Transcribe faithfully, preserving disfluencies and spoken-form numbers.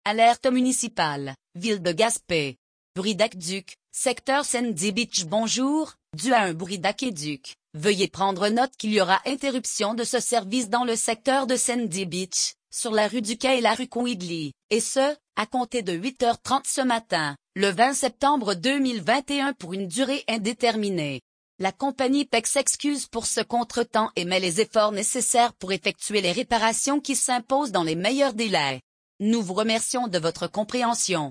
Alerte municipale, ville de Gaspé. Bruit d'aqueduc, secteur Sandy Beach. Bonjour, dû à un bruit d'aqueduc. Veuillez prendre note qu'il y aura interruption de ce service dans le secteur de Sandy Beach, sur la rue du Quai et la rue Quigley, et ce, à compter de huit heures trente ce matin, le vingt septembre deux mille vingt et un pour une durée indéterminée. La compagnie P E C s'excuse pour ce contretemps et met les efforts nécessaires pour effectuer les réparations qui s'imposent dans les meilleurs délais. Nous vous remercions de votre compréhension.